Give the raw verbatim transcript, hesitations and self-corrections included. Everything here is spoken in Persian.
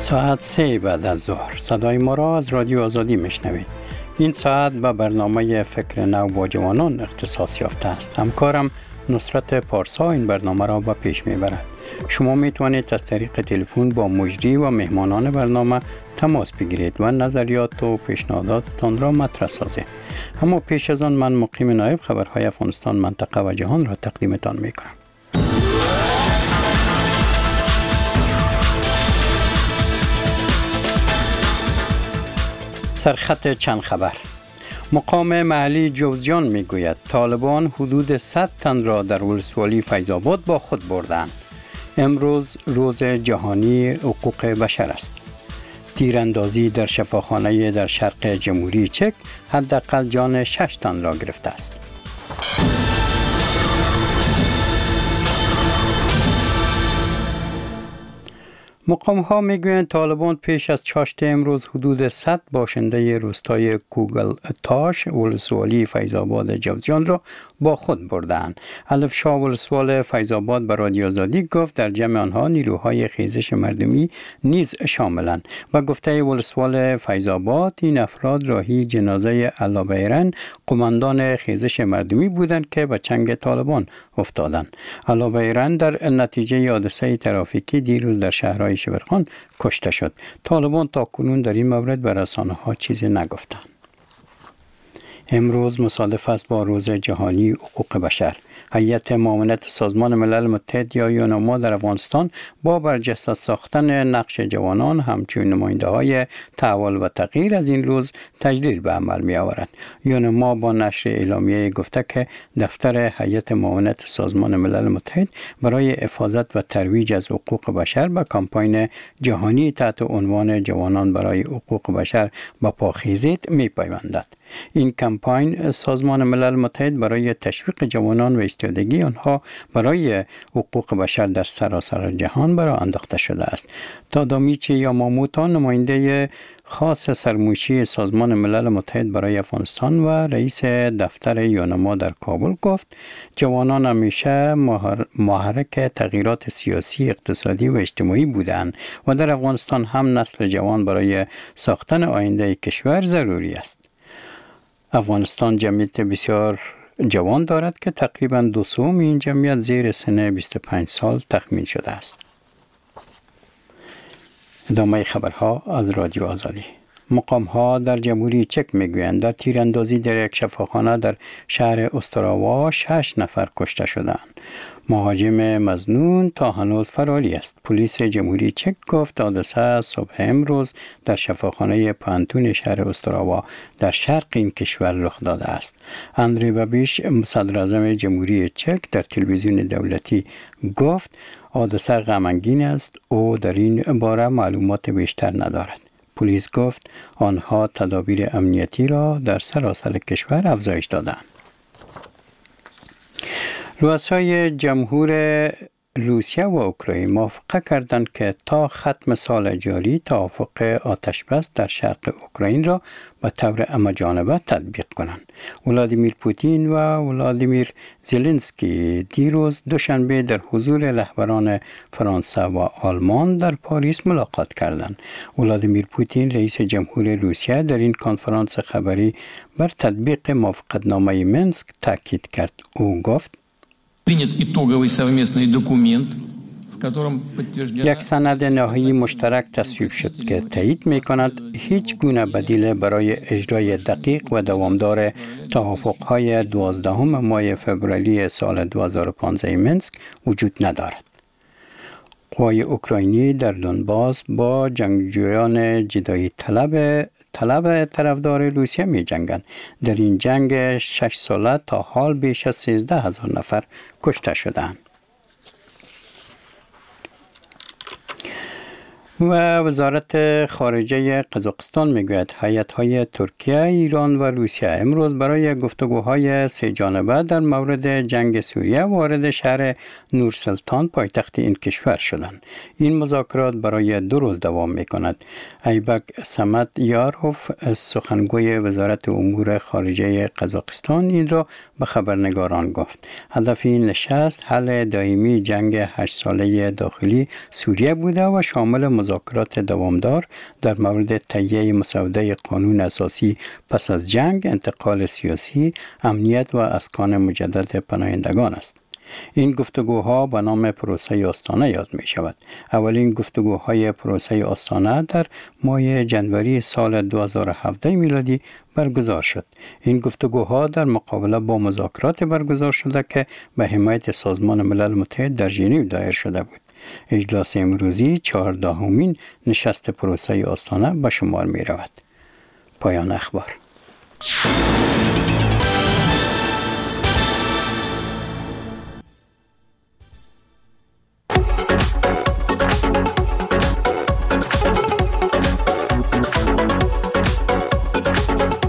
ساعت سه بعد از ظهر صدای ما را از رادیو آزادی میشنوید. این ساعت به برنامه فکر نو با جوانان اختصاص یافته است. همکارم نصرت پارسا این برنامه را به پیش میبرد. شما میتوانید از طریق تلفن با مجری و مهمانان برنامه تماس بگیرید و نظریات و پیشنهاداتتان را مطرح سازید. اما پیش از آن من مقیم نایب خبرهای افغانستان، منطقه و جهان را تقدیمتان میکنم. سرخط چند خبر. مقام محلی جوزجان میگوید طالبان حدود صد تن را در ولسوالی فیض‌آباد با خود بردند. امروز روز جهانی حقوق بشر است. تیراندازی در شفاخانه در شرق جمهوری چک حداقل جان شش تن را گرفته است. مقام ها میگویند طالبان پیش از چاشت امروز حدود صد باشنده روستای کوگل تاش ولسوالی فیض‌آباد جوزجان را با خود بردند. الف شاه ولسوال فیض‌آباد به رادیو آزادی گفت در جمع آنها نیروهای خیزش مردمی نیز شاملند. با گفته ولسوال فیض‌آباد این افراد راهی جنازه علابیرن قماندان خیزش مردمی بودند که به چنگ طالبان افتادند. علابیرن در نتیجه حادثه ترافیکی دیروز در شهرهای شبرخان کشته شد. طالبان تا کنون در این مورد به رسانه‌ها چیزی نگفتند. امروز مصادف است با روز جهانی حقوق بشر. هیئت معاونت سازمان ملل متحد یا یونما در افغانستان با برجسته ساختن نقش جوانان همچون نماینده های تحول و تغییر از این روز تجلیل به عمل می آورد. یونما با نشر اعلامیه گفته که دفتر هیئت معاونت سازمان ملل متحد برای حفاظت و ترویج از حقوق بشر به کمپاین جهانی تحت عنوان جوانان برای حقوق بشر به پا خیزید می پیوندد. این کمپاین سازمان ملل متحد برای تشویق جوانان و استعدادی آنها برای حقوق بشر در سراسر جهان برای انداخته شده است. تادامیچی یاماموتو نماینده خاص سرموشی سازمان ملل متحد برای افغانستان و رئیس دفتر یونما در کابل گفت جوانان همیشه محرک تغییرات سیاسی، اقتصادی و اجتماعی بودند و در افغانستان هم نسل جوان برای ساختن آینده کشور ضروری است. افغانستان جمعیت بسیار جوان دارد که تقریباً دو سوم این جمعیت زیر سن بیست و پنج سال تخمین شده است. ادامه خبرها از رادیو آزادی. مقام ها در جمهوری چک میگویند در تیراندازی در یک شفاخانه در شهر استراوا شش نفر کشته شدند. مهاجم مظنون تا هنوز فراری است. پلیس جمهوری چک گفت حادثه صبح امروز در شفاخانه پانتون شهر استراوا در شرق این کشور رخ داده است. اندری بابیش صدر اعظم جمهوری چک در تلویزیون دولتی گفت حادثه غمگین است. او در این باره معلومات بیشتر ندارد. پلیس گفت آنها تدابیر امنیتی را در سراسر کشور افزایش دادند. رؤسای جمهور روسیه و اوکراین موافقه کردند که تا ختم سال جاری توافق آتش بس در شرق اوکراین را به طور همه‌جانبه تطبیق کنند. ولادیمیر پوتین و ولادیمیر زلنسکی دیروز دوشنبه در حضور رهبران فرانسه و آلمان در پاریس ملاقات کردند. ولادیمیر پوتین رئیس جمهور روسیه در این کنفرانس خبری بر تطبیق موافقتنامه منسک تاکید کرد. او گفت یک سند نهایی مشترک تصویب شد که تایید می کند هیچ گونه بدیل برای اجرای دقیق و دوامدار توافق‌های دوازدهم ماه فوریه سال دو هزار و پانزده منسک وجود ندارد. قوای اوکراینی در دونباس با جنگجویان جدایی طلب طلب طرفدار روسیه می جنگند. در این جنگ شش ساله تا حال بیش از سیزده هزار نفر کشته شدند. و وزارت خارجه قزاقستان میگوید هیئت‌های ترکیه، ایران و روسیه امروز برای گفتگوهای سه جانبه در مورد جنگ سوریه وارد شهر نورسلطان پایتخت این کشور شدند. این مذاکرات برای دو روز دوام میکند. ایبک سمت یاروف سخنگوی وزارت امور خارجه قزاقستان این را به خبرنگاران گفت. هدف این نشست حل دائمی جنگ هشت ساله داخلی سوریه بوده و شامل مذاکرات دوامدار در مورد تهیه مسوده قانون اساسی پس از جنگ، انتقال سیاسی، امنیت و اسکان مجدد پناهندگان است. این گفتگوها به نام پروسه آستانه یاد می شود. اولین گفتگوهای پروسه آستانه در ماه جنوری سال دو هزار و هفده میلادی برگزار شد. این گفتگوها در مقابله با مذاکرات برگزار شده که به حمایت سازمان ملل متحد در ژنو دایر شده بود. اجلاس امروزی چهاردهمین نشست پروسه آستانه به شمار می رود. پایان اخبار.